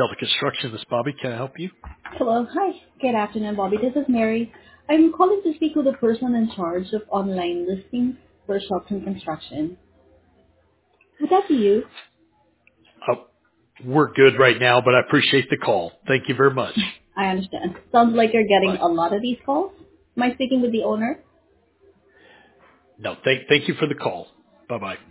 Shelter Construction. This is Bobby. Can I help you? Hello. Hi. Good afternoon, Bobby. This is Mary. I'm calling to speak with the person in charge of online listings for Shelton Construction. Would that be you? Oh, we're good right now, but I appreciate the call. Thank you very much. I understand. Sounds like you're getting Bye. a lot of these calls. Am I speaking with the owner? No, thank you for the call. Bye-bye.